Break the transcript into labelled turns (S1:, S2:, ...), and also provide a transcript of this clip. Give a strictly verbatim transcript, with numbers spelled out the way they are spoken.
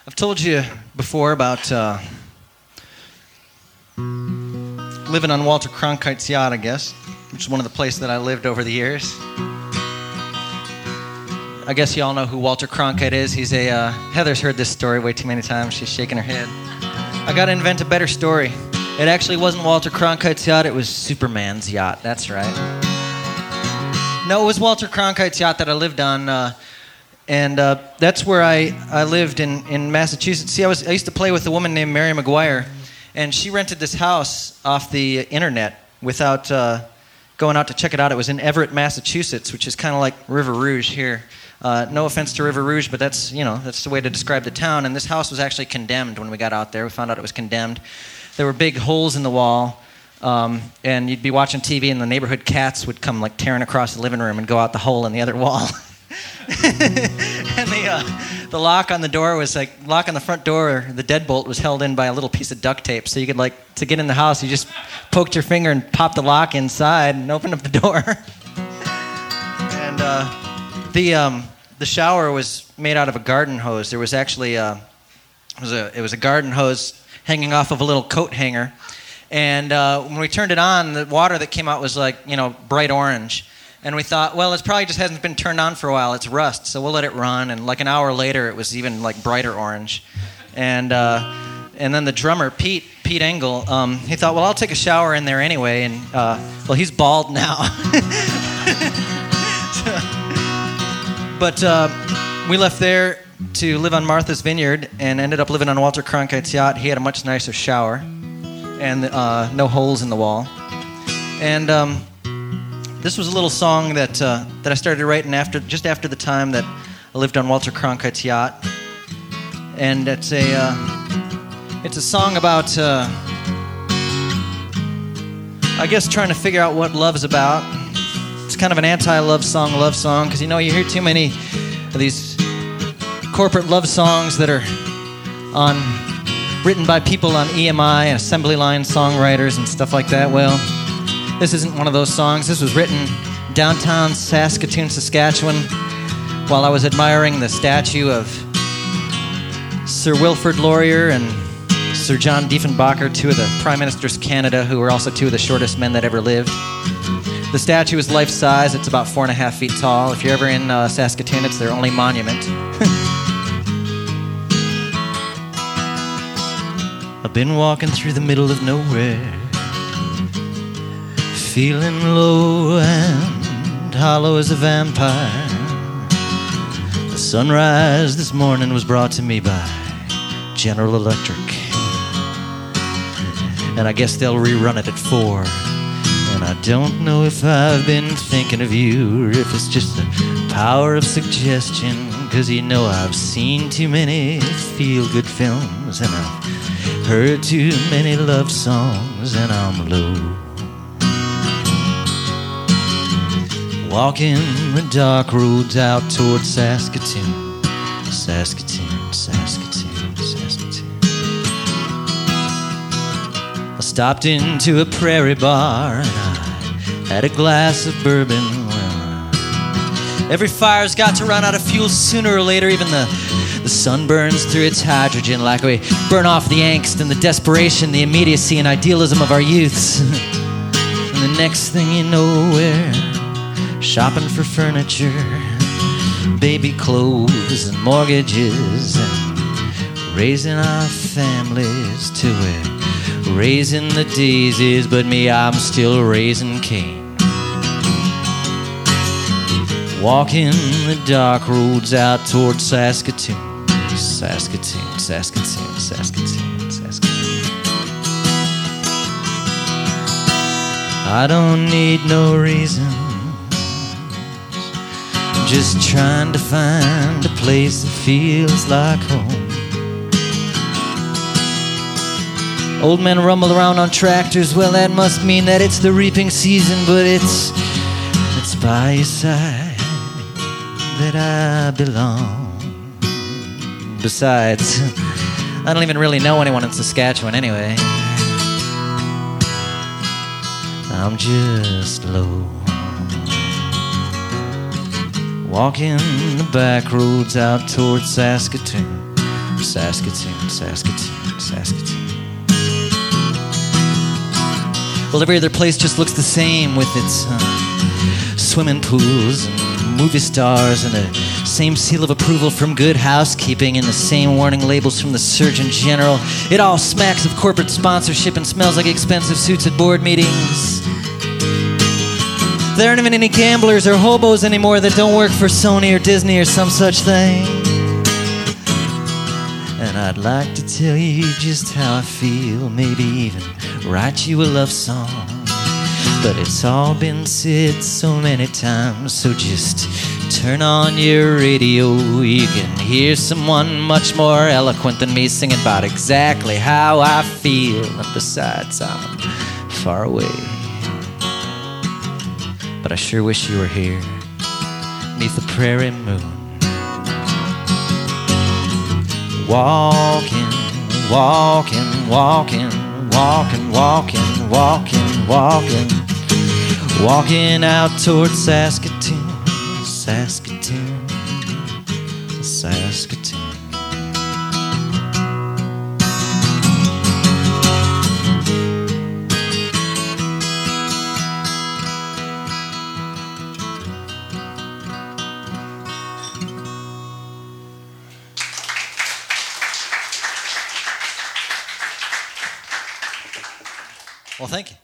S1: I've told you before about uh, living on Walter Cronkite's yacht, I guess, which is one of the places that I lived over the years. I guess you all know who Walter Cronkite is. He's a, uh, Heather's heard this story way too many times. She's shaking her head. I gotta invent a better story. It actually wasn't Walter Cronkite's yacht, it was Superman's yacht, that's right. No, it was Walter Cronkite's yacht that I lived on, uh, and uh, that's where I, I lived in, in Massachusetts. See, I, was, I used to play with a woman named Mary McGuire, and she rented this house off the internet without uh, going out to check it out. It was in Everett, Massachusetts, which is kind of like River Rouge here. Uh, no offense to River Rouge, but that's, you know, that's the way to describe the town. And this house was actually condemned when we got out there. We found out it was condemned. There were big holes in the wall, um, and you'd be watching T V, and the neighborhood cats would come like tearing across the living room and go out the hole in the other wall. And the uh, the lock on the door was like lock on the front door. The deadbolt was held in by a little piece of duct tape, so you could like to get in the house, you just poked your finger and popped the lock inside and opened up the door. And uh, the um, the shower was made out of a garden hose. There was actually a, it was a it was a garden hose hanging off of a little coat hanger, and uh, when we turned it on, the water that came out was like you know bright orange. And we thought, well, it probably just hasn't been turned on for a while. It's rust, so we'll let it run. And like an hour later, it was even like brighter orange. And uh, and then the drummer, Pete, Pete Engel, um, he thought, well, I'll take a shower in there anyway. And uh, well, he's bald now. But uh, we left there to live on Martha's Vineyard and ended up living on Walter Cronkite's yacht. He had a much nicer shower and uh, no holes in the wall. And Um, This was a little song that uh, that I started writing after, just after the time that I lived on Walter Cronkite's yacht, and it's a uh, it's a song about uh, I guess trying to figure out what love's about. It's kind of an anti-love song, love song, because you know you hear too many of these corporate love songs that are on written by people on E M I and assembly line songwriters and stuff like that. Well, this isn't one of those songs. This was written downtown Saskatoon, Saskatchewan, while I was admiring the statue of Sir Wilfrid Laurier and Sir John Diefenbacher, two of the Prime Ministers of Canada, who were also two of the shortest men that ever lived. The statue is life-size. It's about four and a half feet tall. If you're ever in uh, Saskatoon, it's their only monument. I've been walking through the middle of nowhere, feeling low and hollow as a vampire. The sunrise this morning was brought to me by General Electric, and I guess they'll rerun it at four. And I don't know if I've been thinking of you or if it's just the power of suggestion, 'cause you know I've seen too many feel-good films, and I've heard too many love songs, and I'm low. Walking the dark roads out towards Saskatoon, Saskatoon, Saskatoon, Saskatoon. I stopped into a prairie bar and I had a glass of bourbon. Well, every fire's got to run out of fuel sooner or later. Even the, the sun burns through its hydrogen, like we burn off the angst and the desperation, the immediacy and idealism of our youths. And the next thing you know, we're shopping for furniture, baby clothes and mortgages, and raising our families till we're raising the daisies. But me, I'm still raising Cain. Walking the dark roads out towards Saskatoon, Saskatoon, Saskatoon, Saskatoon, Saskatoon. I don't need no reason, just trying to find a place that feels like home. Old men rumble around on tractors, well that must mean that it's the reaping season, but it's it's by your side that I belong. Besides, I don't even really know anyone in Saskatchewan anyway. I'm just low. Walking the back roads out towards Saskatoon, Saskatoon, Saskatoon, Saskatoon. Well, every other place just looks the same with its uh, swimming pools and movie stars and the same seal of approval from Good Housekeeping and the same warning labels from the Surgeon General. It all smacks of corporate sponsorship and smells like expensive suits at board meetings. There aren't even any gamblers or hobos anymore that don't work for Sony or Disney or some such thing. And I'd like to tell you just how I feel, maybe even write you a love song. But it's all been said so many times, so just turn on your radio. You can hear someone much more eloquent than me singing about exactly how I feel. And besides, I'm far away. But I sure wish you were here, neath the prairie moon. Walking, walking, walking, walking, walking, walking, walking, walking out towards Saskatoon, Saskatoon, Saskatoon. Well, thank you.